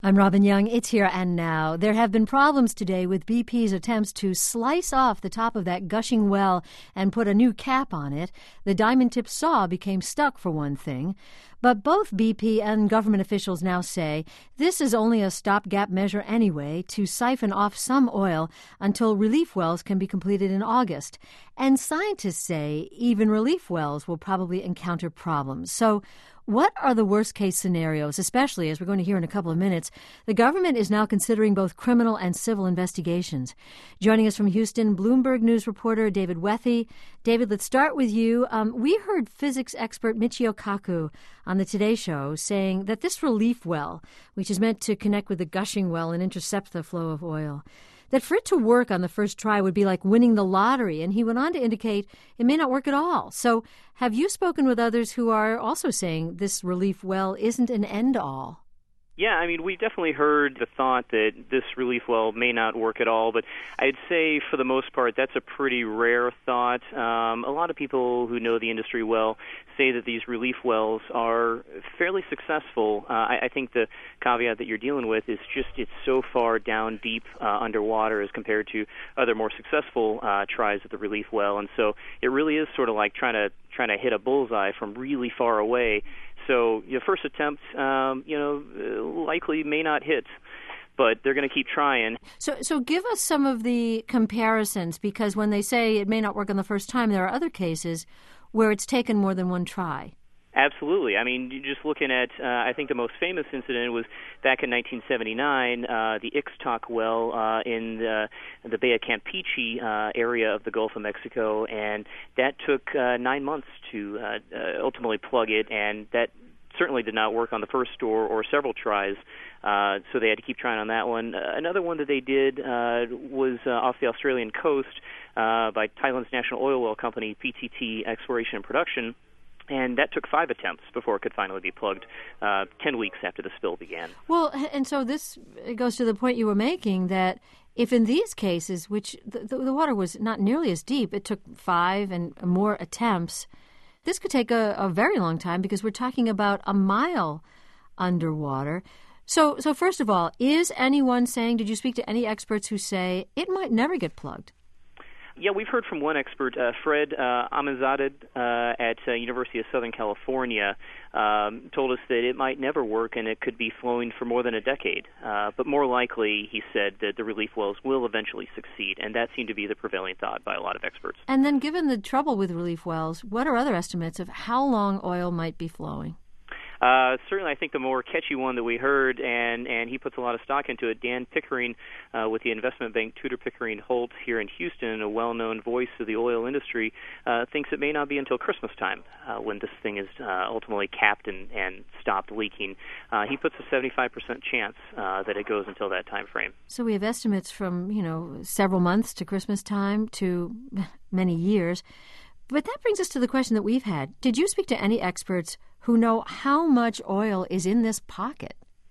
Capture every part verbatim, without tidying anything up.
I'm Robin Young. It's Here and Now. There have been problems today with B P's attempts to slice off the top of that gushing well and put a new cap on it. The diamond-tipped saw became stuck, for one thing. But both B P and government officials now say this is only a stopgap measure anyway to siphon off some oil until relief wells can be completed in August. And scientists say even relief wells will probably encounter problems. So what are the worst-case scenarios, especially, as we're going to hear in a couple of minutes? The government is now considering both criminal and civil investigations. Joining us from Houston, Bloomberg News reporter David Wethy. David, let's start with you. Um, we heard physics expert Michio Kaku on the Today Show saying that this relief well, which is meant to connect with the gushing well and intercept the flow of oil, that for it to work on the first try would be like winning the lottery. And he went on to indicate it may not work at all. So have you spoken with others who are also saying this relief well isn't an end-all? Yeah, I mean, we've definitely heard the thought that this relief well may not work at all, but I'd say for the most part that's a pretty rare thought. Um, a lot of people who know the industry well say that these relief wells are fairly successful. Uh, I, I think the caveat that you're dealing with is just it's so far down deep uh, underwater as compared to other more successful uh, tries at the relief well, and so it really is sort of like trying to trying to hit a bullseye from really far away. So your first attempt, um, you know, likely may not hit, but they're going to keep trying. So, so give us some of the comparisons, because when they say it may not work on the first time, there are other cases where it's taken more than one try. Absolutely. I mean, just looking at, uh, I think the most famous incident was back in nineteen seventy-nine, uh, the Ixtoc well uh, in the, the Bay of Campeche uh, area of the Gulf of Mexico, and that took uh, nine months to uh, uh, ultimately plug it, and that certainly did not work on the first or, or several tries, uh, so they had to keep trying on that one. Uh, another one that they did uh, was uh, off the Australian coast uh, by Thailand's national oil well company, P T T Exploration and Production. And that took five attempts before it could finally be plugged, uh, ten weeks after the spill began. Well, and so this goes to the point you were making that if in these cases, which the, the water was not nearly as deep, it took five and more attempts, this could take a, a very long time because we're talking about a mile underwater. So, so first of all, is anyone saying, did you speak to any experts who say it might never get plugged? Yeah, we've heard from one expert, uh, Fred uh, Ahmadzadeh uh, at uh, University of Southern California, um, told us that it might never work and it could be flowing for more than a decade. Uh, but more likely, he said, that the relief wells will eventually succeed, and that seemed to be the prevailing thought by a lot of experts. And then given the trouble with relief wells, what are other estimates of how long oil might be flowing? Uh, certainly, I think the more catchy one that we heard, and, and he puts a lot of stock into it, Dan Pickering uh, with the investment bank Tudor Pickering Holt here in Houston, a well-known voice of the oil industry, uh, thinks it may not be until Christmas time uh, when this thing is uh, ultimately capped and, and stopped leaking. Uh, he puts a seventy-five percent chance uh, that it goes until that time frame. So we have estimates from, you know, several months to Christmas time to many years. But that brings us to the question that we've had. Did you speak to any experts who know how much oil is in this pocket?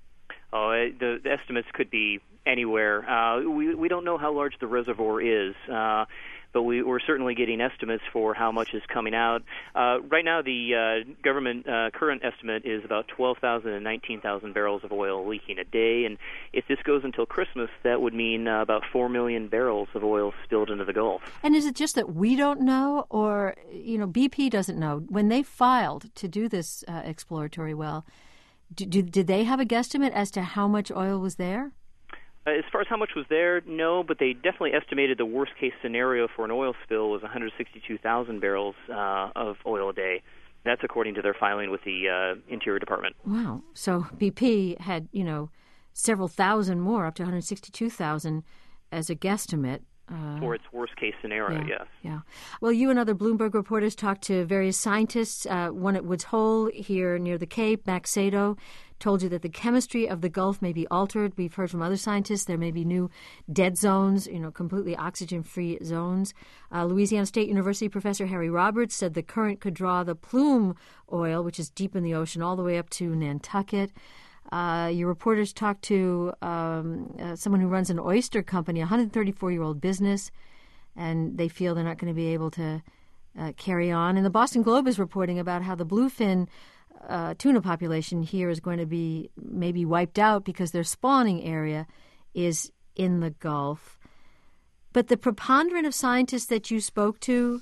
Oh, the, the estimates could be anywhere. Uh, we we don't know how large the reservoir is, uh, but we, we're certainly getting estimates for how much is coming out. Uh, right now, the uh, government uh, current estimate is about twelve thousand and nineteen thousand barrels of oil leaking a day, and if this goes until Christmas, that would mean uh, about four million barrels of oil spilled into the Gulf. And is it just that we don't know, or, you know, B P doesn't know? When they filed to do this uh, exploratory well, do, do, did they have a guesstimate as to how much oil was there? As far as how much was there, no, but they definitely estimated the worst-case scenario for an oil spill was one hundred sixty-two thousand barrels uh, of oil a day. That's according to their filing with the uh, Interior Department. Wow. So B P had, you know, several thousand more, up to one hundred sixty-two thousand as a guesstimate. Uh, for its worst-case scenario, yeah, yes. Yeah. Well, you and other Bloomberg reporters talked to various scientists. Uh, one at Woods Hole here near the Cape, Max Sato, told you that the chemistry of the Gulf may be altered. We've heard from other scientists there may be new dead zones, you know, completely oxygen-free zones. Uh, Louisiana State University professor Harry Roberts said the current could draw the plume oil, which is deep in the ocean, all the way up to Nantucket. Uh, your reporters talked to um, uh, someone who runs an oyster company, a one hundred thirty-four-year-old business, and they feel they're not going to be able to uh, carry on. And the Boston Globe is reporting about how the bluefin uh, tuna population here is going to be maybe wiped out because their spawning area is in the Gulf. But the preponderance of scientists that you spoke to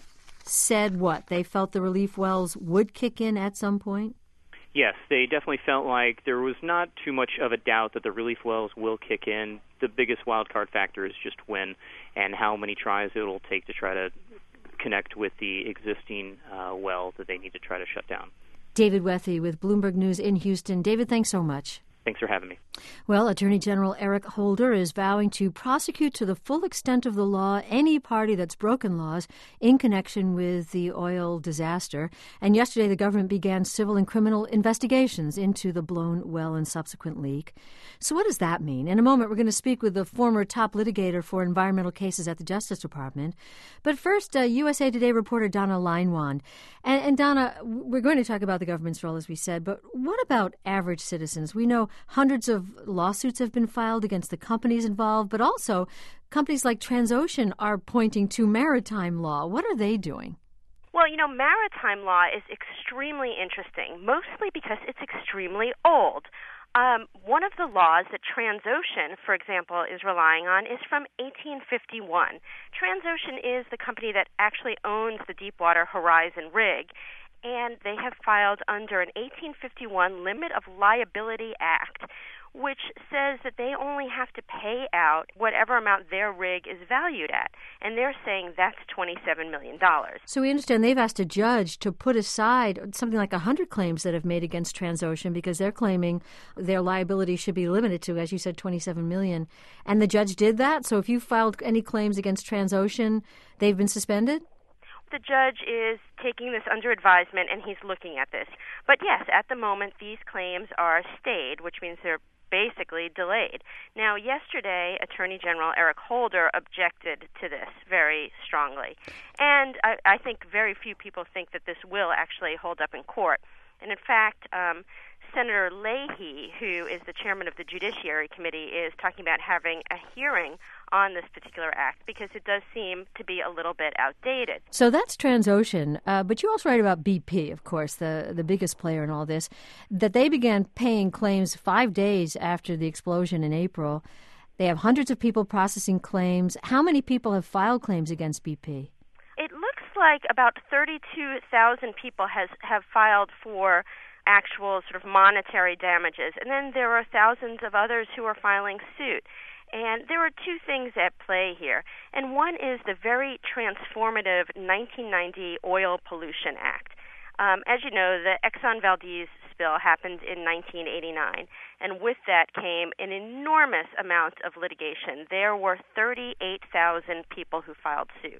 said what? They felt the relief wells would kick in at some point? Yes, they definitely felt like there was not too much of a doubt that the relief wells will kick in. The biggest wild card factor is just when and how many tries it will take to try to connect with the existing uh, well that they need to try to shut down. David Wethey with Bloomberg News in Houston. David, thanks so much. Thanks for having me. Well, Attorney General Eric Holder is vowing to prosecute to the full extent of the law any party that's broken laws in connection with the oil disaster. And yesterday, the government began civil and criminal investigations into the blown well and subsequent leak. So what does that mean? In a moment, we're going to speak with the former top litigator for environmental cases at the Justice Department. But first, uh, U S A Today reporter Donna Leinwand. And, and Donna, we're going to talk about the government's role, as we said, but what about average citizens? We know hundreds of lawsuits have been filed against the companies involved, but also companies like Transocean are pointing to maritime law. What are they doing? Well, you know, maritime law is extremely interesting, mostly because it's extremely old. Um, one of the laws that Transocean, for example, is relying on is from eighteen fifty-one. Transocean is the company that actually owns the Deepwater Horizon rig, and they have filed under an eighteen fifty-one Limit of Liability Act, which says that they only have to pay out whatever amount their rig is valued at. And they're saying that's twenty-seven million dollars. So we understand they've asked a judge to put aside something like one hundred claims that have made against Transocean because they're claiming their liability should be limited to, as you said, twenty-seven million dollars. And the judge did that? So if you filed any claims against Transocean, they've been suspended? The judge is taking this under advisement, and he's looking at this. But yes, at the moment, these claims are stayed, which means they're basically delayed. Now, yesterday, Attorney General Eric Holder objected to this very strongly. And I, I think very few people think that this will actually hold up in court. And in fact, um, Senator Leahy, who is the chairman of the Judiciary Committee, is talking about having a hearing on this particular act because it does seem to be a little bit outdated. So that's Transocean, uh, but you also write about B P, of course, the, the biggest player in all this, that they began paying claims five days after the explosion in April. They have hundreds of people processing claims. How many people have filed claims against B P? It looks like about thirty-two thousand people has have filed for actual sort of monetary damages, and then there are thousands of others who are filing suit. And there are two things at play here. And one is the very transformative nineteen ninety Oil Pollution Act. Um, as you know, the Exxon Valdez spill happened in nineteen eighty-nine, and with that came an enormous amount of litigation. There were thirty-eight thousand people who filed suit.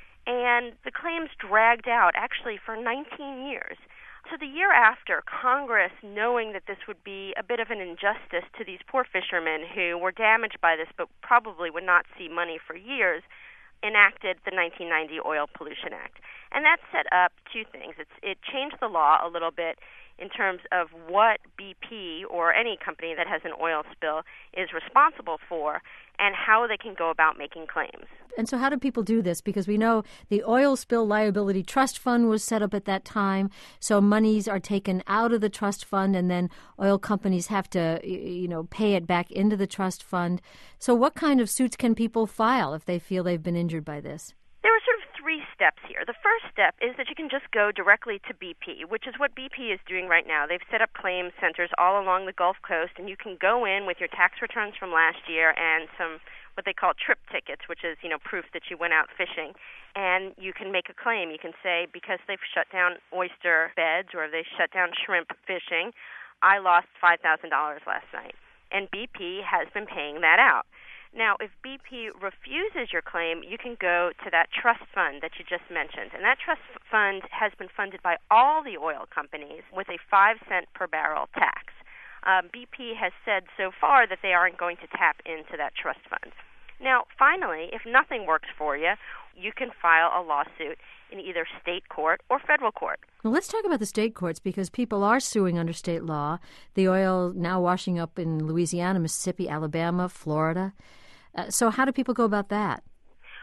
And the claims dragged out actually for nineteen years. So the year after, Congress, knowing that this would be a bit of an injustice to these poor fishermen who were damaged by this but probably would not see money for years, enacted the nineteen ninety Oil Pollution Act. And that set up two things. It's, it changed the law a little bit in terms of what B P or any company that has an oil spill is responsible for and how they can go about making claims. And so how do people do this? Because we know the Oil Spill Liability Trust Fund was set up at that time, so monies are taken out of the trust fund and then oil companies have to, you know, pay it back into the trust fund. So what kind of suits can people file if they feel they've been injured by this? There are sort of three steps here. The first step is that you can just go directly to B P, which is what B P is doing right now. They've set up claims centers all along the Gulf Coast, and you can go in with your tax returns from last year and some what they call trip tickets, which is, you know, proof that you went out fishing, and you can make a claim. You can say, because they've shut down oyster beds or they shut down shrimp fishing, I lost five thousand dollars last night. And B P has been paying that out. Now, if B P refuses your claim, you can go to that trust fund that you just mentioned. And that trust fund has been funded by all the oil companies with a five cent per barrel tax. Um, B P has said so far that they aren't going to tap into that trust fund. Now, finally, if nothing works for you, you can file a lawsuit in either state court or federal court. Well, let's talk about the state courts because people are suing under state law. The oil now washing up in Louisiana, Mississippi, Alabama, Florida. Uh, so how do people go about that? Well,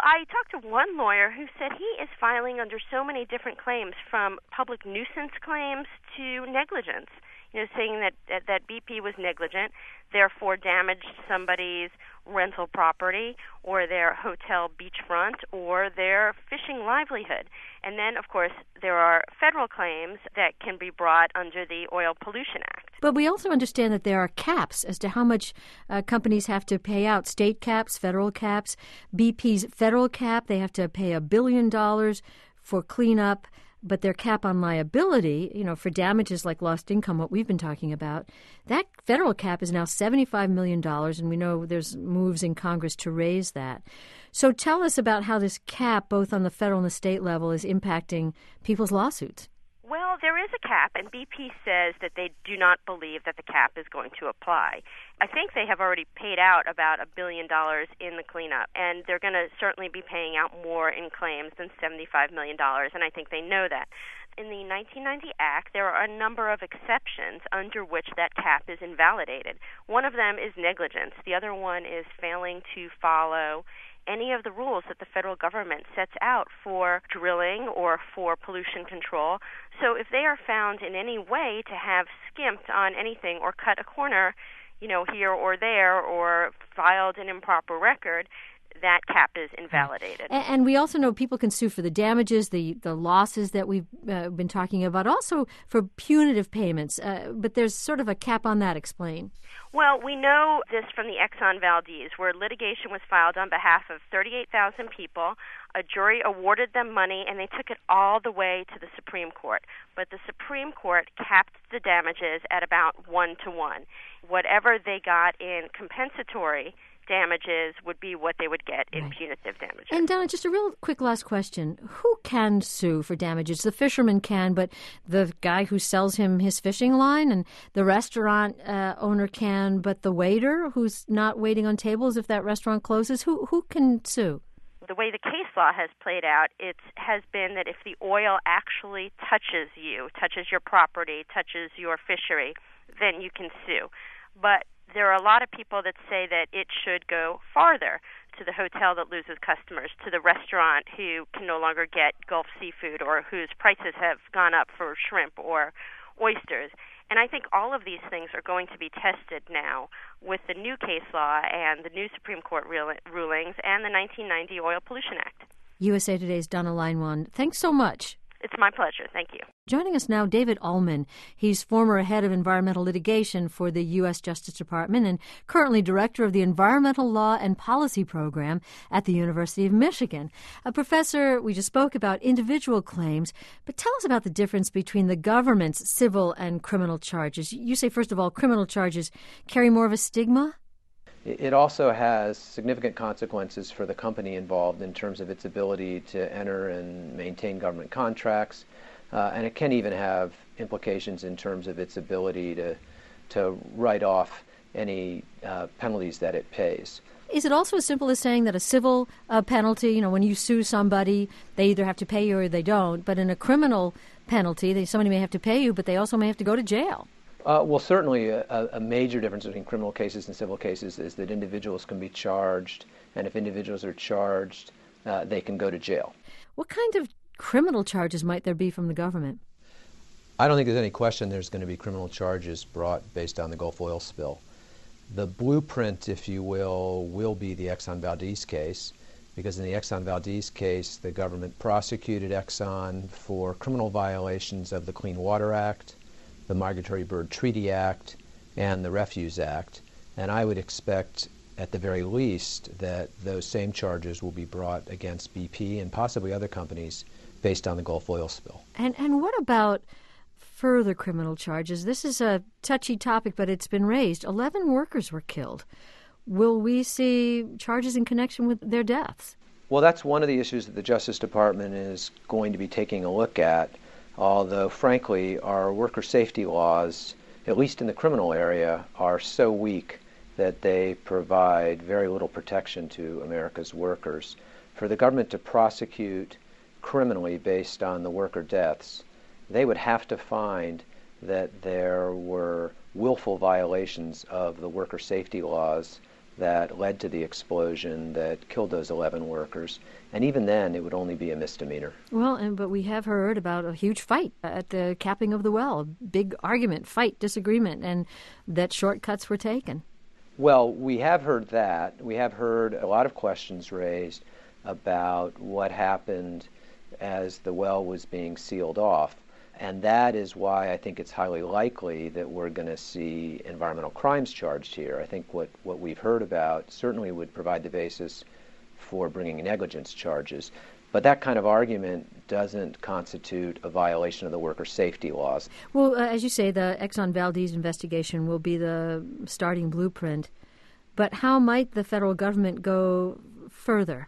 I talked to one lawyer who said he is filing under so many different claims, from public nuisance claims to negligence. You know, saying that, that that B P was negligent, therefore damaged somebody's rental property or their hotel beachfront or their fishing livelihood. And then, of course, there are federal claims that can be brought under the Oil Pollution Act. But we also understand that there are caps as to how much uh, companies have to pay out, state caps, federal caps. B P's federal cap, they have to pay a billion dollars for cleanup. But their cap on liability, you know, for damages like lost income, what we've been talking about, that federal cap is now seventy-five million dollars, and we know there's moves in Congress to raise that. So tell us about how this cap, both on the federal and the state level, is impacting people's lawsuits. Well, there is a cap, and B P says that they do not believe that the cap is going to apply. I think they have already paid out about a billion dollars in the cleanup, and they're going to certainly be paying out more in claims than seventy-five million dollars, and I think they know that. In the nineteen ninety Act, there are a number of exceptions under which that cap is invalidated. One of them is negligence. The other one is failing to follow any of the rules that the federal government sets out for drilling or for pollution control. So if they are found in any way to have skimped on anything or cut a corner, you know, here or there, or filed an improper record, that cap is invalidated. And, and we also know people can sue for the damages, the, the losses that we've uh, been talking about, also for punitive payments. Uh, but there's sort of a cap on that. Explain. Well, we know this from the Exxon Valdez, where litigation was filed on behalf of thirty-eight thousand people. A jury awarded them money, and they took it all the way to the Supreme Court. But the Supreme Court capped the damages at about one to one. Whatever they got in compensatory damages would be what they would get in right. punitive damages. And Donna, just a real quick last question. Who can sue for damages? The fisherman can, but the guy who sells him his fishing line, and the restaurant uh, owner can, but the waiter who's not waiting on tables if that restaurant closes, who who can sue? The way the case law has played out, it has been that if the oil actually touches you, touches your property, touches your fishery, then you can sue. But there are a lot of people that say that it should go farther, to the hotel that loses customers, to the restaurant who can no longer get Gulf seafood or whose prices have gone up for shrimp or oysters. And I think all of these things are going to be tested now with the new case law and the new Supreme Court rulings and the nineteen ninety Oil Pollution Act. U S A Today's Donna Leinwand, thanks so much. It's my pleasure. Thank you. Joining us now, David Ullman. He's former head of environmental litigation for the U S Justice Department and currently director of the Environmental Law and Policy Program at the University of Michigan. A professor, we just spoke about individual claims, but tell us about the difference between the government's civil and criminal charges. You say, first of all, criminal charges carry more of a stigma? It also has significant consequences for the company involved in terms of its ability to enter and maintain government contracts, uh, and it can even have implications in terms of its ability to to write off any uh, penalties that it pays. Is it also as simple as saying that a civil uh, penalty, you know, when you sue somebody, they either have to pay you or they don't, but in a criminal penalty, they, somebody may have to pay you, but they also may have to go to jail? Uh, well, certainly a, a major difference between criminal cases and civil cases is that individuals can be charged, and if individuals are charged, uh, they can go to jail. What kind of criminal charges might there be from the government? I don't think there's any question there's going to be criminal charges brought based on the Gulf oil spill. The blueprint, if you will, will be the Exxon Valdez case, because in the Exxon Valdez case, the government prosecuted Exxon for criminal violations of the Clean Water Act, the Migratory Bird Treaty Act, and the Refuse Act. And I would expect, at the very least, that those same charges will be brought against B P and possibly other companies based on the Gulf oil spill. And and what about further criminal charges? This is a touchy topic, but it's been raised. Eleven workers were killed. Will we see charges in connection with their deaths? Well, that's one of the issues that the Justice Department is going to be taking a look at. Although, frankly, our worker safety laws, at least in the criminal area, are so weak that they provide very little protection to America's workers. For the government to prosecute criminally based on the worker deaths, they would have to find that there were willful violations of the worker safety laws that led to the explosion that killed those eleven workers. And even then, it would only be a misdemeanor. Well, and, but we have heard about a huge fight at the capping of the well, a big argument, fight, disagreement, and that shortcuts were taken. Well, we have heard that. We have heard a lot of questions raised about what happened as the well was being sealed off. And that is why I think it's highly likely that we're going to see environmental crimes charged here. I think what, what we've heard about certainly would provide the basis for bringing negligence charges. But that kind of argument doesn't constitute a violation of the worker safety laws. Well, uh, as you say, the Exxon Valdez investigation will be the starting blueprint. But how might the federal government go further?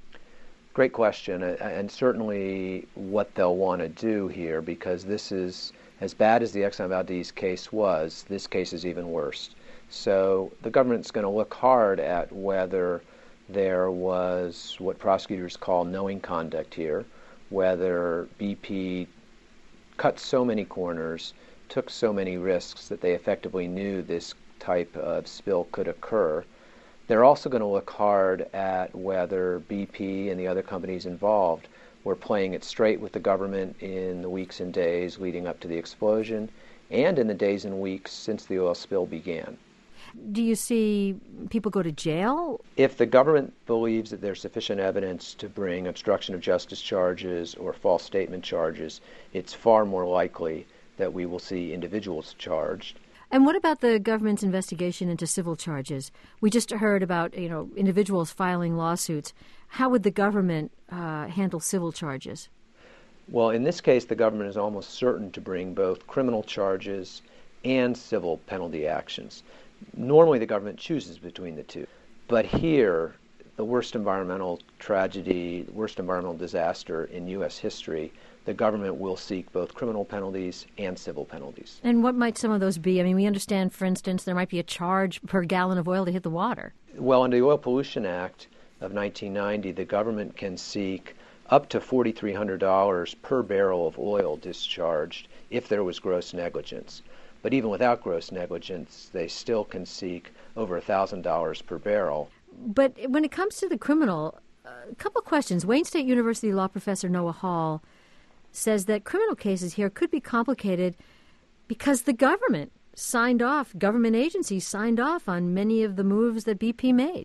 Great question, and certainly what they'll want to do here, because this is, as bad as the Exxon Valdez case was, this case is even worse. So the government's going to look hard at whether there was what prosecutors call knowing conduct here, whether B P cut so many corners, took so many risks that they effectively knew this type of spill could occur. They're also going to look hard at whether B P and the other companies involved were playing it straight with the government in the weeks and days leading up to the explosion and in the days and weeks since the oil spill began. Do you see people go to jail? If the government believes that there's sufficient evidence to bring obstruction of justice charges or false statement charges, it's far more likely that we will see individuals charged. And what about the government's investigation into civil charges? We just heard about, you know, individuals filing lawsuits. How would the government uh, handle civil charges? Well, in this case, the government is almost certain to bring both criminal charges and civil penalty actions. Normally, the government chooses between the two. But here, the worst environmental tragedy, the worst environmental disaster in U S history, the government will seek both criminal penalties and civil penalties. And what might some of those be? I mean, we understand, for instance, there might be a charge per gallon of oil to hit the water. Well, under the Oil Pollution Act of nineteen ninety, the government can seek up to four thousand three hundred dollars per barrel of oil discharged if there was gross negligence. But even without gross negligence, they still can seek over one thousand dollars per barrel. But when it comes to the criminal, a couple of questions. Wayne State University law professor Noah Hall says that criminal cases here could be complicated because the government signed off, government agencies signed off on many of the moves that B P made.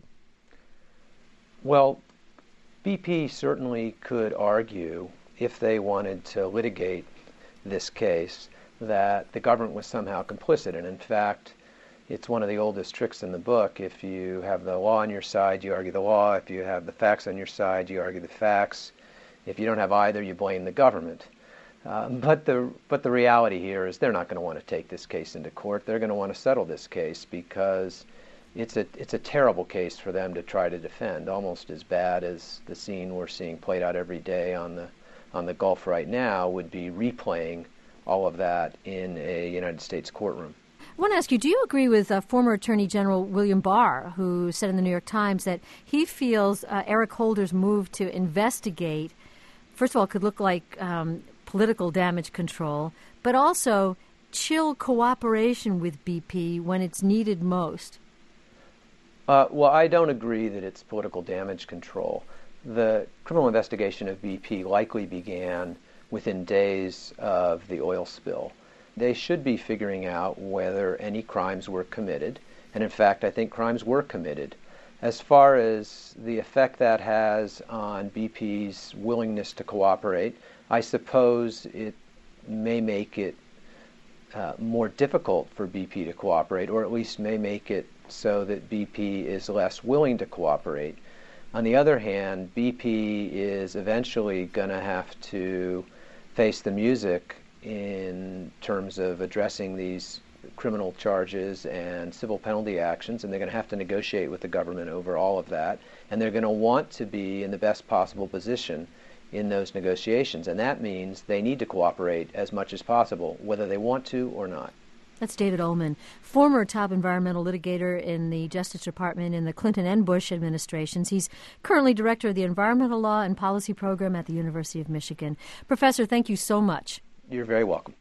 Well, B P certainly could argue, if they wanted to litigate this case, that the government was somehow complicit. And in fact, it's one of the oldest tricks in the book. If you have the law on your side, you argue the law. If you have the facts on your side, you argue the facts. If you don't have either, you blame the government. Uh, but the but the reality here is they're not going to want to take this case into court. They're going to want to settle this case because it's a it's a terrible case for them to try to defend, almost as bad as the scene we're seeing played out every day on the on the Gulf right now would be replaying all of that in a United States courtroom. I want to ask you, do you agree with uh, former Attorney General William Barr, who said in the New York Times that he feels uh, Eric Holder's move to investigate, first of all, could look like um, political damage control, but also chill cooperation with B P when it's needed most? Uh, well, I don't agree that it's political damage control. The criminal investigation of B P likely began within days of the oil spill. They should be figuring out whether any crimes were committed, and in fact, I think crimes were committed. As far as the effect that has on B P's willingness to cooperate, I suppose it may make it uh, more difficult for B P to cooperate, or at least may make it so that B P is less willing to cooperate. On the other hand, B P is eventually going to have to face the music in terms of addressing these criminal charges and civil penalty actions, and they're going to have to negotiate with the government over all of that, and they're going to want to be in the best possible position in those negotiations, and that means they need to cooperate as much as possible, whether they want to or not. That's David Ullman, former top environmental litigator in the Justice Department in the Clinton and Bush administrations. He's currently director of the Environmental Law and Policy Program at the University of Michigan. Professor, thank you so much. You're very welcome.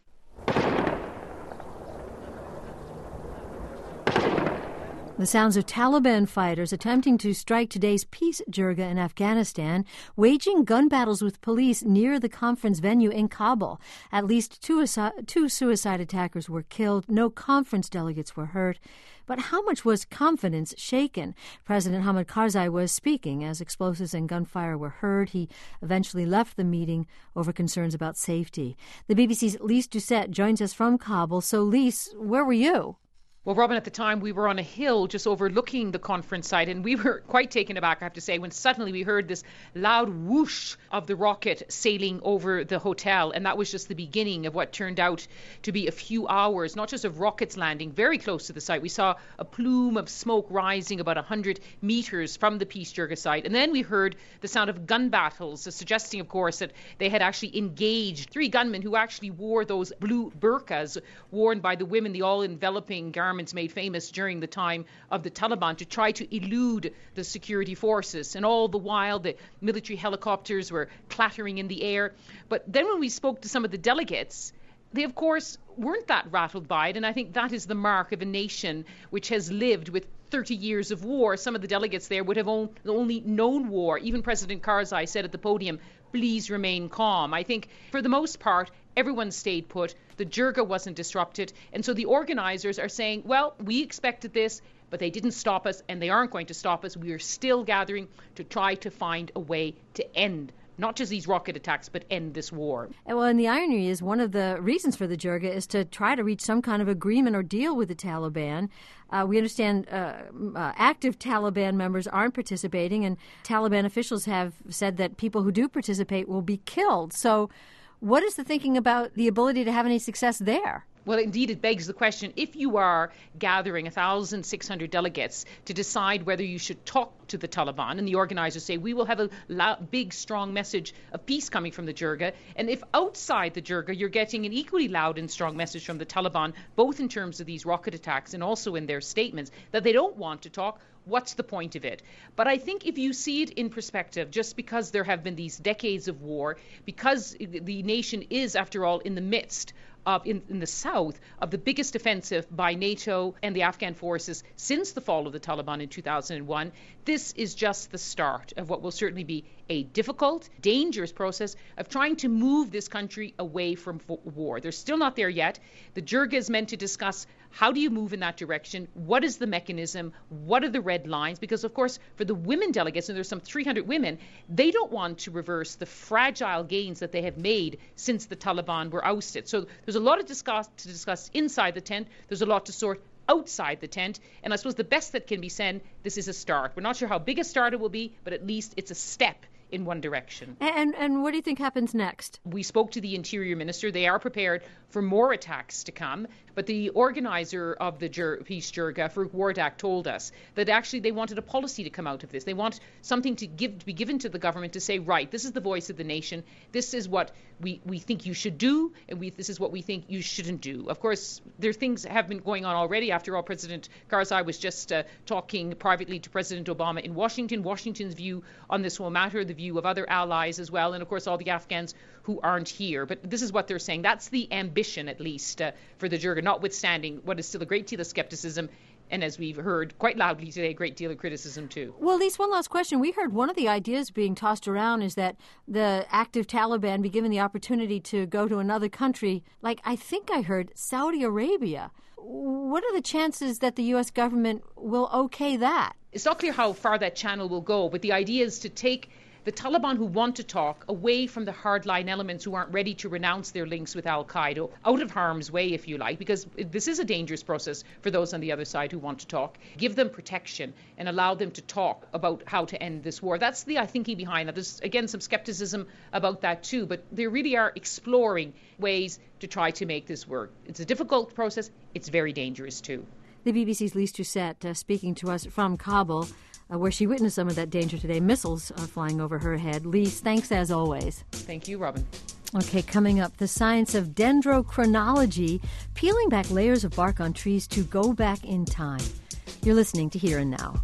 The sounds of Taliban fighters attempting to strike today's peace jirga in Afghanistan, waging gun battles with police near the conference venue in Kabul. At least two, two suicide attackers were killed. No conference delegates were hurt. But how much was confidence shaken? President Hamid Karzai was speaking as explosives and gunfire were heard. He eventually left the meeting over concerns about safety. The B B C's Lise Doucette joins us from Kabul. So, Lise, where were you? Well, Robin, at the time we were on a hill just overlooking the conference site, and we were quite taken aback, I have to say, when suddenly we heard this loud whoosh of the rocket sailing over the hotel. And that was just the beginning of what turned out to be a few hours, not just of rockets landing very close to the site. We saw a plume of smoke rising about one hundred meters from the Peace Jirga site. And then we heard the sound of gun battles, suggesting, of course, that they had actually engaged three gunmen who actually wore those blue burqas worn by the women, the all-enveloping garments made famous during the time of the Taliban, to try to elude the security forces. And all the while, the military helicopters were clattering in the air. But then when we spoke to some of the delegates, they, of course, weren't that rattled by it. And I think that is the mark of a nation which has lived with thirty years of war. Some of the delegates there would have only known war. Even President Karzai said at the podium, "Please remain calm." I think, for the most part, everyone stayed put. The jirga wasn't disrupted. And so the organizers are saying, well, we expected this, but they didn't stop us, and they aren't going to stop us. We are still gathering to try to find a way to end not just these rocket attacks, but end this war. Well, and the irony is one of the reasons for the jirga is to try to reach some kind of agreement or deal with the Taliban. Uh, we understand uh, uh, active Taliban members aren't participating, and Taliban officials have said that people who do participate will be killed. So what is the thinking about the ability to have any success there? Well, indeed, it begs the question, if you are gathering one thousand six hundred delegates to decide whether you should talk to the Taliban, and the organizers say, we will have a loud, big, strong message of peace coming from the jirga, and if outside the jirga you're getting an equally loud and strong message from the Taliban, both in terms of these rocket attacks and also in their statements, that they don't want to talk, what's the point of it? But I think if you see it in perspective, just because there have been these decades of war, because the nation is, after all, in the midst of, in, in the south, of the biggest offensive by NATO and the Afghan forces since the fall of the Taliban in two thousand one, this is just the start of what will certainly be a difficult, dangerous process of trying to move this country away from war. They're still not there yet. The jirga is meant to discuss how do you move in that direction? What is the mechanism? What are the red lines? Because, of course, for the women delegates, and there's some three hundred women, they don't want to reverse the fragile gains that they have made since the Taliban were ousted. So there's a lot of discuss, to discuss inside the tent. There's a lot to sort outside the tent. And I suppose the best that can be said, this is a start. We're not sure how big a start it will be, but at least it's a step in one direction. And and what do you think happens next? We spoke to the Interior Minister. They are prepared for more attacks to come. But the organizer of the Jir- Peace Jirga, Farouk Wardak, told us that actually they wanted a policy to come out of this. They want something to give to be given to the government to say, right, this is the voice of the nation. This is what we, we think you should do, and we, this is what we think you shouldn't do. Of course, there things have been going on already. After all, President Karzai was just uh, talking privately to President Obama in Washington. Washington's view on this whole matter, the view of other allies as well, and of course all the Afghans who aren't here. But this is what they're saying. That's the ambition, at least, uh, for the jirga, notwithstanding what is still a great deal of skepticism, and as we've heard quite loudly today, a great deal of criticism too. Well, Lise, one last question. We heard one of the ideas being tossed around is that the active Taliban be given the opportunity to go to another country, like I think I heard Saudi Arabia. What are the chances that the U S government will okay that? It's not clear how far that channel will go, but the idea is to take the Taliban who want to talk away from the hardline elements who aren't ready to renounce their links with al-Qaeda, out of harm's way, if you like, because this is a dangerous process for those on the other side who want to talk. Give them protection and allow them to talk about how to end this war. That's the thinking behind that. There's, again, some skepticism about that too, but they really are exploring ways to try to make this work. It's a difficult process. It's very dangerous too. The B B C's Lise Doucette uh, speaking to us from Kabul, uh, where she witnessed some of that danger today. Missiles uh, flying over her head. Lise, thanks as always. Thank you, Robin. Okay, coming up, the science of dendrochronology, peeling back layers of bark on trees to go back in time. You're listening to Here and Now.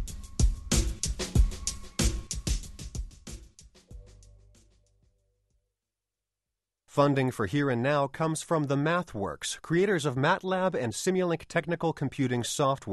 Funding for Here and Now comes from the MathWorks, creators of MATLAB and Simulink technical computing software,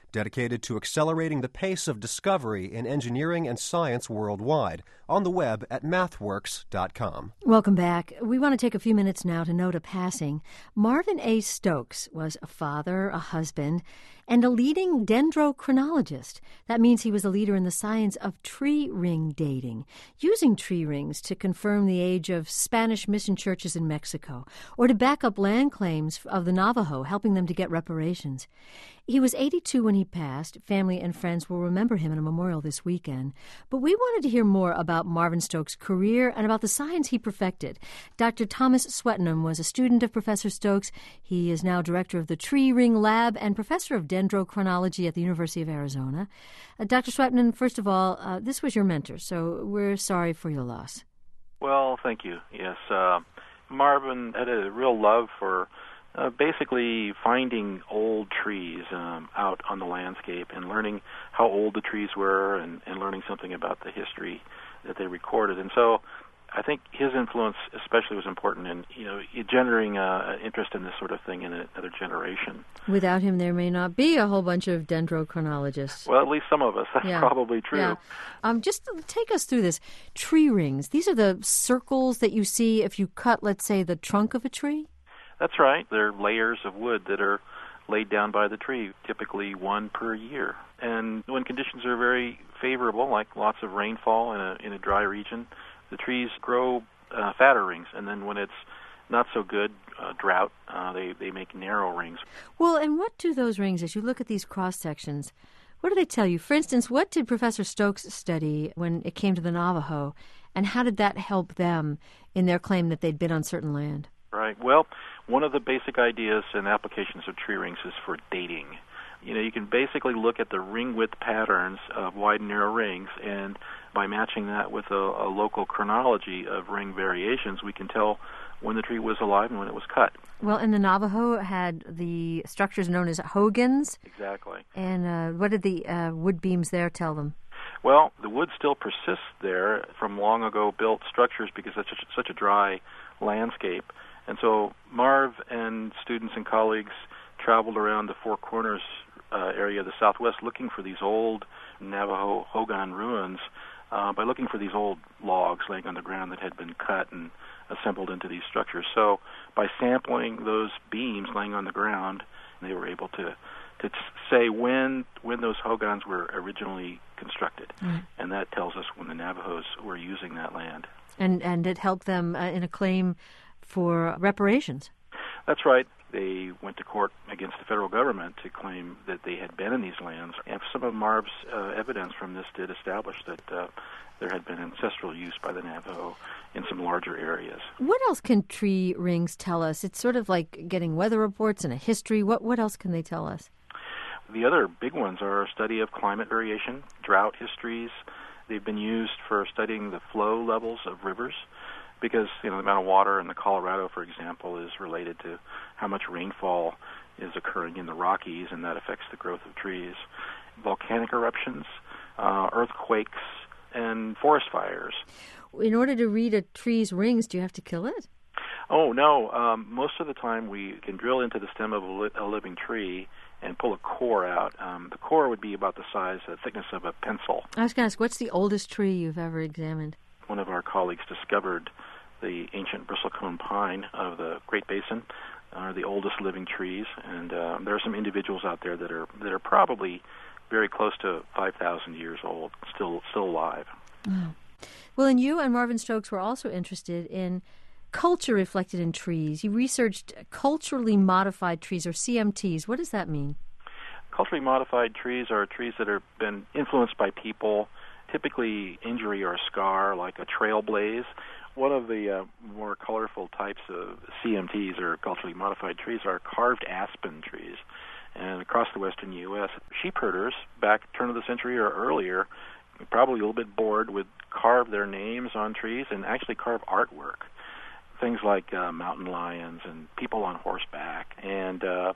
dedicated to accelerating the pace of discovery in engineering and science worldwide, on the web at mathworks dot com. Welcome back. We want to take a few minutes now to note a passing. Marvin A. Stokes was a father, a husband, and a leading dendrochronologist. That means he was a leader in the science of tree ring dating, using tree rings to confirm the age of Spanish mission churches in Mexico, or to back up land claims of the Navajo, helping them to get reparations. He was eighty-two when he passed. Family and friends will remember him in a memorial this weekend. But we wanted to hear more about Marvin Stokes' career and about the science he perfected. Doctor Thomas Swetnam was a student of Professor Stokes. He is now director of the Tree Ring Lab and professor of dendrochronology at the University of Arizona. Uh, Doctor Swetnam, first of all, uh, this was your mentor, so we're sorry for your loss. Well, thank you. Yes, uh, Marvin had a real love for Uh, basically finding old trees um, out on the landscape and learning how old the trees were and, and learning something about the history that they recorded. And so I think his influence especially was important in, you know, generating uh, an interest in this sort of thing in another generation. Without him, there may not be a whole bunch of dendrochronologists. Well, at least some of us. That's yeah. probably true. Yeah. Um, just take us through this. Tree rings, these are the circles that you see if you cut, let's say, the trunk of a tree? That's right. They're layers of wood that are laid down by the tree, typically one per year. And when conditions are very favorable, like lots of rainfall in a in a dry region, the trees grow uh, fatter rings. And then when it's not so good, uh, drought, uh, they, they make narrow rings. Well, and what do those rings, as you look at these cross-sections, what do they tell you? For instance, what did Professor Stokes study when it came to the Navajo, and how did that help them in their claim that they'd been on certain land? Right. Well, one of the basic ideas and applications of tree rings is for dating. You know, you can basically look at the ring width patterns of wide and narrow rings, and by matching that with a, a local chronology of ring variations, we can tell when the tree was alive and when it was cut. Well, and the Navajo had the structures known as hogans. Exactly. And uh, what did the uh, wood beams there tell them? Well, the wood still persists there from long ago built structures because it's such, such a dry landscape. And so Marv and students and colleagues traveled around the Four Corners uh, area of the Southwest looking for these old Navajo Hogan ruins uh, by looking for these old logs laying on the ground that had been cut and assembled into these structures. So by sampling those beams laying on the ground, they were able to, to say when when those Hogans were originally constructed. Mm. And that tells us when the Navajos were using that land. And, and it helped them uh, in a claim for reparations. That's right. They went to court against the federal government to claim that they had been in these lands. And some of Marv's uh, evidence from this did establish that uh, there had been ancestral use by the Navajo in some larger areas. What else can tree rings tell us? It's sort of like getting weather reports and a history. What, what else can they tell us? The other big ones are a study of climate variation, drought histories. They've been used for studying the flow levels of rivers, because, you know, the amount of water in the Colorado, for example, is related to how much rainfall is occurring in the Rockies, and that affects the growth of trees. Volcanic eruptions, uh, earthquakes, and forest fires. In order to read a tree's rings, do you have to kill it? Oh, no. Um, most of the time we can drill into the stem of a, li- a living tree and pull a core out. Um, the core would be about the size, the thickness of a pencil. I was going to ask, what's the oldest tree you've ever examined? One of our colleagues discovered the ancient bristlecone pine of the Great Basin, are the oldest living trees, and uh, there are some individuals out there that are that are probably very close to five thousand years old, still still alive. Oh. Well, and you and Marvin Stokes were also interested in culture reflected in trees. You researched culturally modified trees, or C M Ts. What does that mean? Culturally modified trees are trees that have been influenced by people, typically injury or a scar, like a trail blaze. One of the uh, more colorful types of C M Ts, or culturally modified trees, are carved aspen trees. And across the western U S, sheep herders, back turn of the century or earlier, probably a little bit bored, would carve their names on trees and actually carve artwork. Things like uh, mountain lions and people on horseback and uh,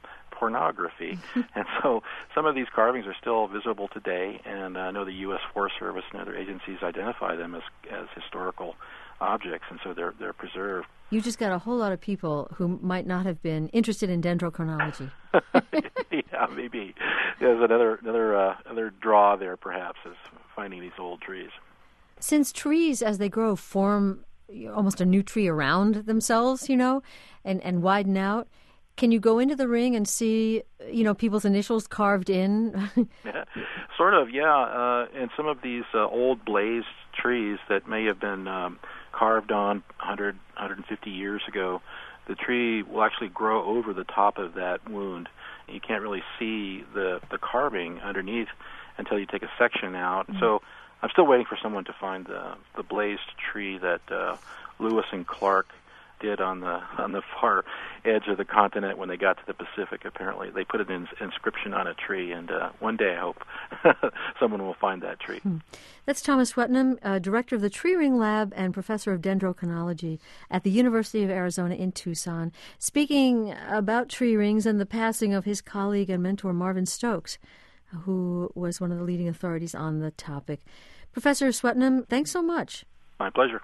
pornography. And so some of these carvings are still visible today, and I know the U S Forest Service and other agencies identify them as as historical objects, and so they're they're preserved. You just got a whole lot of people who might not have been interested in dendrochronology. Yeah, maybe there's another another uh, another draw there, perhaps, is finding these old trees. Since trees, as they grow, form almost a new tree around themselves, you know, and, and widen out, can you go into the ring and see, you know, people's initials carved in? Yeah, sort of, yeah. Uh, and some of these uh, old blazed trees that may have been um, carved on one hundred, one hundred fifty years ago, the tree will actually grow over the top of that wound. You can't really see the, the carving underneath until you take a section out. Mm-hmm. So I'm still waiting for someone to find the the blazed tree that uh, Lewis and Clark did on the on the far edge of the continent when they got to the Pacific. Apparently, they put an ins- inscription on a tree, and uh, one day I hope someone will find that tree. Hmm. That's Thomas Swetnam, uh, director of the Tree Ring Lab and professor of dendrochronology at the University of Arizona in Tucson, speaking about tree rings and the passing of his colleague and mentor Marvin Stokes, who was one of the leading authorities on the topic. Professor Swetnam, thanks so much. My pleasure.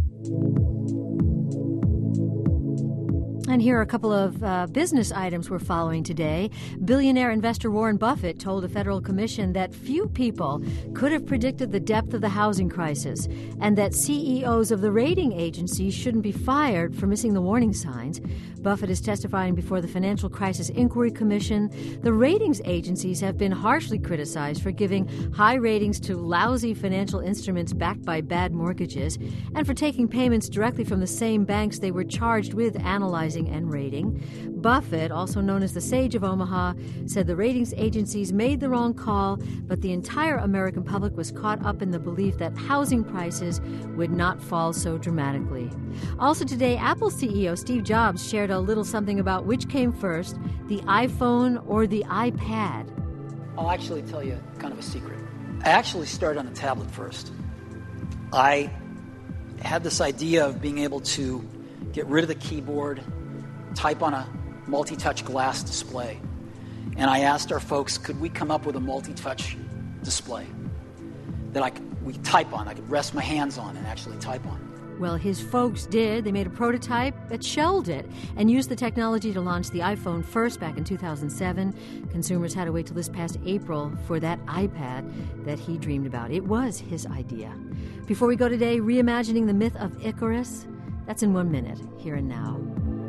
And here are a couple of uh, business items we're following today. Billionaire investor Warren Buffett told a federal commission that few people could have predicted the depth of the housing crisis and that C E Os of the rating agencies shouldn't be fired for missing the warning signs. Buffett is testifying before the Financial Crisis Inquiry Commission. The ratings agencies have been harshly criticized for giving high ratings to lousy financial instruments backed by bad mortgages and for taking payments directly from the same banks they were charged with analyzing and rating. Buffett, also known as the Sage of Omaha, said the ratings agencies made the wrong call, but the entire American public was caught up in the belief that housing prices would not fall so dramatically. Also today, Apple C E O Steve Jobs shared a little something about which came first, the iPhone or the iPad. I'll actually tell you kind of a secret. I actually started on the tablet first. I had this idea of being able to get rid of the keyboard, type on a multi-touch glass display. And I asked our folks, could we come up with a multi-touch display that I could, we type on, I could rest my hands on and actually type on? Well, his folks did. They made a prototype that shelved it and used the technology to launch the iPhone first back in two thousand seven. Consumers had to wait till this past April for that iPad that he dreamed about. It was his idea. Before we go today, reimagining the myth of Icarus. That's in one minute, here and now.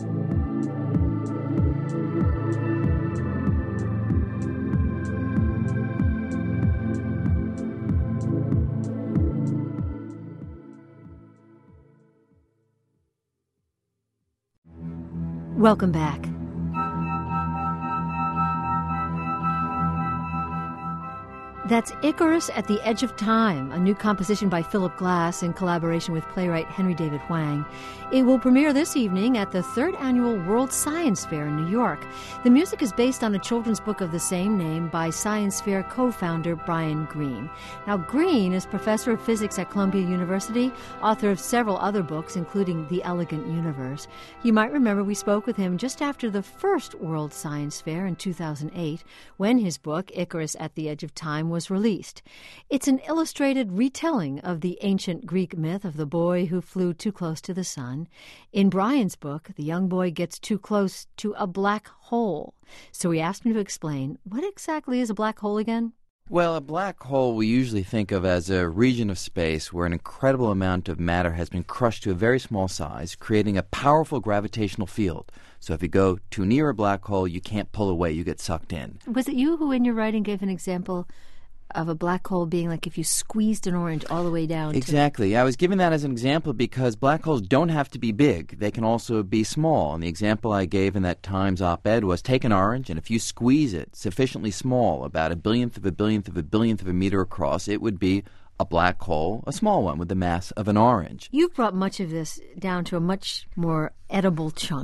Welcome back. That's Icarus at the Edge of Time, a new composition by Philip Glass in collaboration with playwright Henry David Hwang. It will premiere this evening at the third annual World Science Fair in New York. The music is based on a children's book of the same name by Science Fair co-founder Brian Greene. Now, Greene is professor of physics at Columbia University, author of several other books, including The Elegant Universe. You might remember we spoke with him just after the first World Science Fair in two thousand eight, when his book, Icarus at the Edge of Time, was released. It's an illustrated retelling of the ancient Greek myth of the boy who flew too close to the sun. In Brian's book, the young boy gets too close to a black hole. So we asked him to explain, what exactly is a black hole again? Well, a black hole we usually think of as a region of space where an incredible amount of matter has been crushed to a very small size, creating a powerful gravitational field. So if you go too near a black hole, you can't pull away, you get sucked in. Was it you who in your writing gave an example of a black hole being like if you squeezed an orange all the way down? Exactly. To... I was giving that as an example because black holes don't have to be big. They can also be small. And the example I gave in that Times op-ed was take an orange, and if you squeeze it sufficiently small, about a billionth of a billionth of a billionth of a meter across, it would be a black hole, a small one with the mass of an orange. You've brought much of this down to a much more edible chunk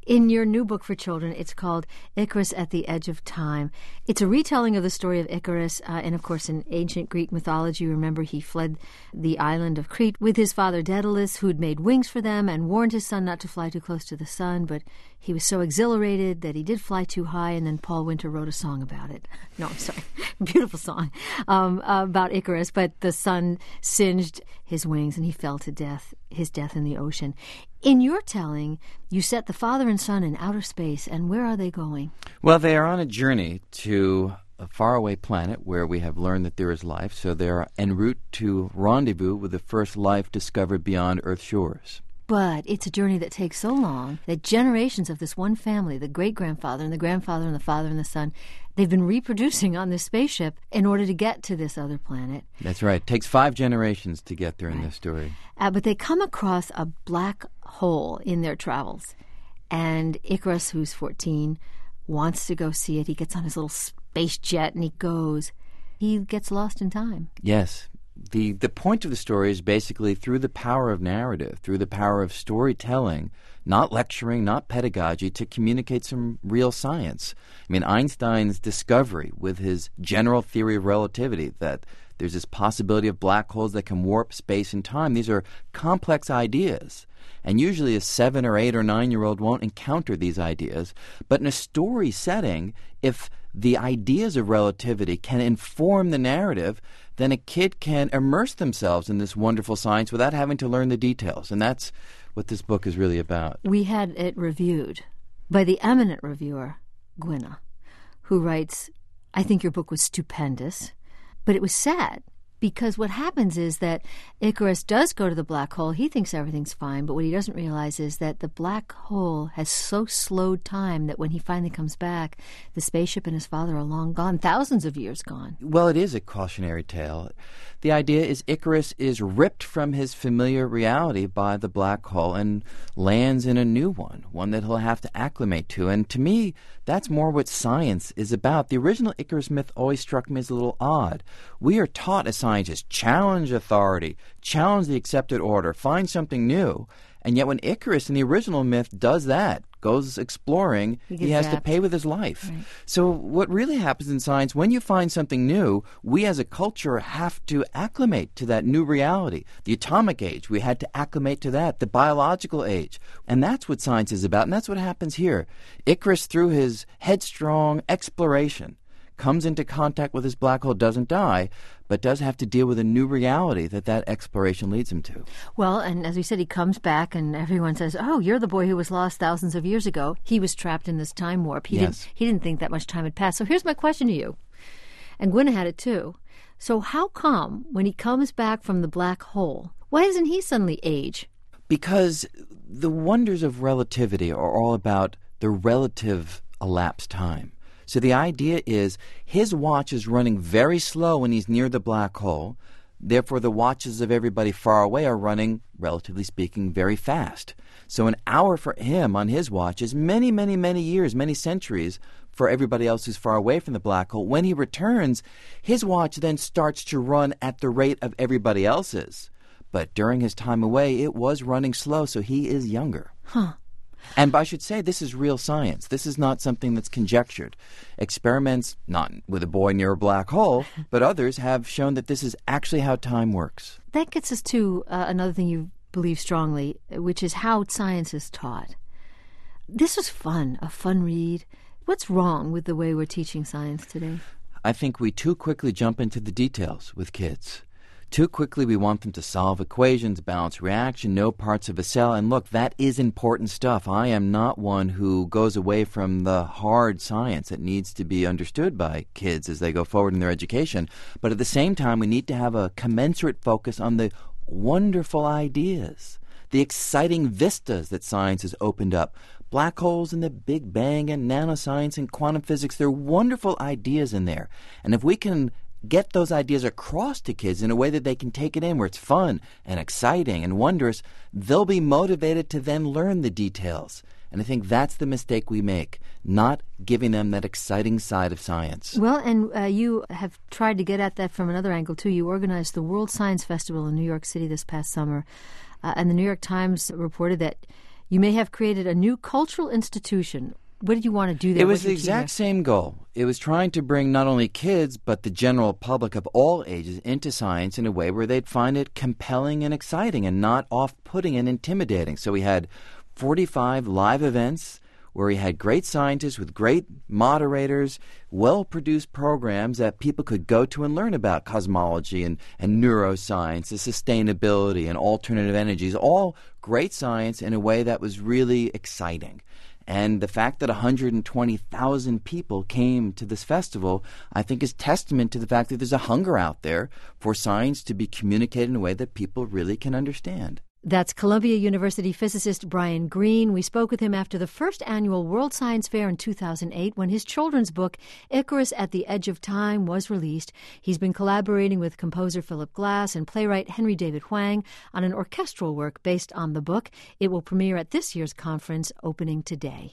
In your new book for children, it's called Icarus at the Edge of Time. It's a retelling of the story of Icarus, uh, and of course in ancient Greek mythology, remember he fled the island of Crete with his father Daedalus, who'd made wings for them and warned his son not to fly too close to the sun, but he was so exhilarated that he did fly too high, and then Paul Winter wrote a song about it. No, I'm sorry. Beautiful song um, about Icarus, but the sun singed his wings and he fell to death, his death in the ocean. In your telling, you set the father and son in outer space, and where are they going? Well, they are on a journey to a faraway planet where we have learned that there is life, so they're en route to rendezvous with the first life discovered beyond Earth's shores. But it's a journey that takes so long that generations of this one family, the great-grandfather and the grandfather and the father and the son, they've been reproducing on this spaceship in order to get to this other planet. That's right. It takes five generations to get there in this story. Uh, but they come across a black hole in their travels. And Icarus, who's fourteen, wants to go see it. He gets on his little space jet and he goes. He gets lost in time. Yes. The the point of the story is basically through the power of narrative, through the power of storytelling, not lecturing, not pedagogy, to communicate some real science. I mean, Einstein's discovery with his general theory of relativity that there's this possibility of black holes that can warp space and time, these are complex ideas. And usually a seven or eight or nine-year-old won't encounter these ideas. But in a story setting, if the ideas of relativity can inform the narrative, then a kid can immerse themselves in this wonderful science without having to learn the details. And that's what this book is really about. We had it reviewed by the eminent reviewer, Gwynna, who writes, I think your book was stupendous, but it was sad. Because what happens is that Icarus does go to the black hole. He thinks everything's fine, but what he doesn't realize is that the black hole has so slowed time that when he finally comes back, the spaceship and his father are long gone, thousands of years gone. Well, it is a cautionary tale. The idea is Icarus is ripped from his familiar reality by the black hole and lands in a new one, one that he'll have to acclimate to. And to me, that's more what science is about. The original Icarus myth always struck me as a little odd. We are taught as scientists, challenge authority, challenge the accepted order, find something new. And yet when Icarus in the original myth does that, goes exploring, he, he has zapped. to pay with his life. Right. So what really happens in science, when you find something new, we as a culture have to acclimate to that new reality. The atomic age, we had to acclimate to that. The biological age. And that's what science is about, and that's what happens here. Icarus, through his headstrong exploration, comes into contact with his black hole, doesn't die, but does have to deal with a new reality that that exploration leads him to. Well, and as we said, he comes back and everyone says, oh, you're the boy who was lost thousands of years ago. He was trapped in this time warp. He, yes. didn't, he didn't think that much time had passed. So here's my question to you. And Gwynna had it too. So how come when he comes back from the black hole, why doesn't he suddenly age? Because the wonders of relativity are all about the relative elapsed time. So the idea is his watch is running very slow when he's near the black hole. Therefore, the watches of everybody far away are running, relatively speaking, very fast. So an hour for him on his watch is many, many, many years, many centuries for everybody else who's far away from the black hole. When he returns, his watch then starts to run at the rate of everybody else's. But during his time away, it was running slow, so he is younger. Huh. And I should say this is real science. This is not something that's conjectured. Experiments, not with a boy near a black hole, but others have shown that this is actually how time works. That gets us to uh, another thing you believe strongly, which is how science is taught. This was fun, a fun read. What's wrong with the way we're teaching science today? I think we too quickly jump into the details with kids. Too quickly we want them to solve equations, balance reaction, know parts of a cell. And look, that is important stuff. I am not one who goes away from the hard science that needs to be understood by kids as they go forward in their education. But at the same time, we need to have a commensurate focus on the wonderful ideas, the exciting vistas that science has opened up. Black holes and the Big Bang and nanoscience and quantum physics, they're wonderful ideas in there. And if we can get those ideas across to kids in a way that they can take it in, where it's fun and exciting and wondrous, they'll be motivated to then learn the details. And I think that's the mistake we make, not giving them that exciting side of science. Well, and uh, you have tried to get at that from another angle, too. You organized the World Science Festival in New York City this past summer, uh, and the New York Times reported that You may have created a new cultural institution. What did you want to do there? It was the exact same goal. It was trying to bring not only kids, but the general public of all ages into science in a way where they'd find it compelling and exciting and not off-putting and intimidating. So we had forty-five live events where we had great scientists with great moderators, well-produced programs that people could go to and learn about cosmology and, and neuroscience, and sustainability and alternative energies, all great science in a way that was really exciting. And the fact that one hundred twenty thousand people came to this festival, I think, is testament to the fact that there's a hunger out there for science to be communicated in a way that people really can understand. That's Columbia University physicist Brian Greene. We spoke with him after the first annual World Science Fair in two thousand eight when his children's book, Icarus at the Edge of Time, was released. He's been collaborating with composer Philip Glass and playwright Henry David Hwang on an orchestral work based on the book. It will premiere at this year's conference, opening today.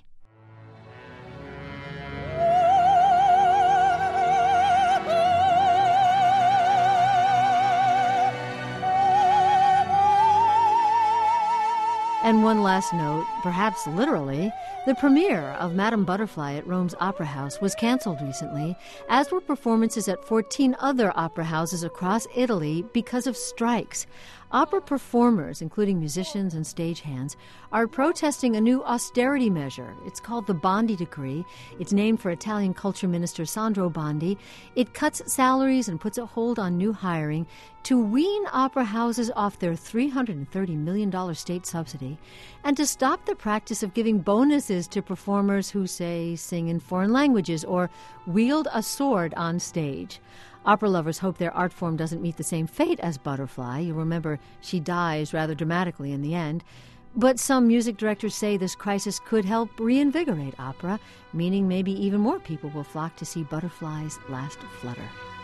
And one last note, perhaps literally, the premiere of Madame Butterfly at Rome's Opera House was canceled recently, as were performances at fourteen other opera houses across Italy because of strikes. Opera performers, including musicians and stagehands, are protesting a new austerity measure. It's called the Bondi Decree. It's named for Italian culture minister Sandro Bondi. It cuts salaries and puts a hold on new hiring to wean opera houses off their three hundred thirty million dollars state subsidy, and to stop the practice of giving bonuses to performers who, say, sing in foreign languages or wield a sword on stage. Opera lovers hope their art form doesn't meet the same fate as Butterfly. You'll remember she dies rather dramatically in the end. But some music directors say this crisis could help reinvigorate opera, meaning maybe even more people will flock to see Butterfly's last flutter.